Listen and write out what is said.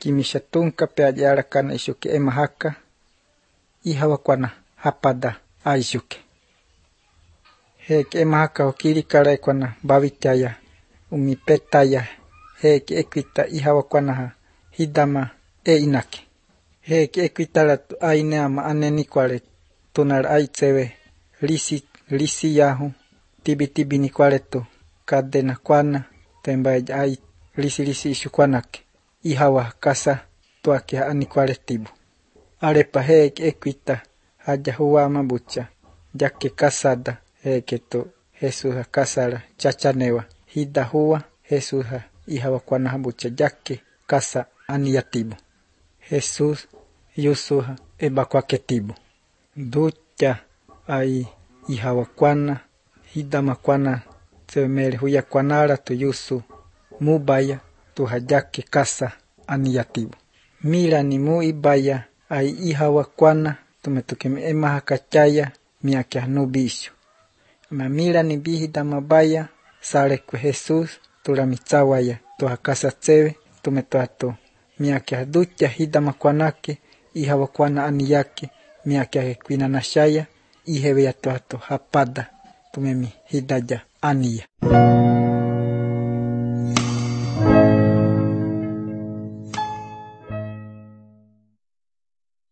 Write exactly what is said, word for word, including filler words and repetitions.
kimishatunka pe ayarakana ishuke emahaka ihawa kwana hapada aishuke heke emahaka okiri kara kwana babitaya umipetaya heke ekwita ihawa kwana hidama e inake heke ekwitala aine ama aneni kwale tunar aitsewe lisi lisi yahu tibi tibi ni kwale tu kadena kwana temba ai lisi lisi ishukwanake ihawa kasa tuake ani kwale tibu arepa heke ekwita haja huwa mabucha yake kasada heke to Jesusa kasara chachanewa hida huwa Jesusa ihawa kwana habucha yake kasa ani yatibu Jesus yusuha eba kwake tibu ducha ai ihawa kwana hidama kwana temele huya kwanara tu yusu mubaya tu hajake kasa ani yatibu mira ni mu ibaya ai ihawa kwana tumetukeme emaha kachaya miake nubisho mamira ni bihida mabaya sare ku Jesus tulamitawaya tu hakasa tsewe tumetoato miake ducha hidama kwanake ihawa kwana ani yake miake kwina nashaya ihewe ya toato hapada tumemi hidaja aniya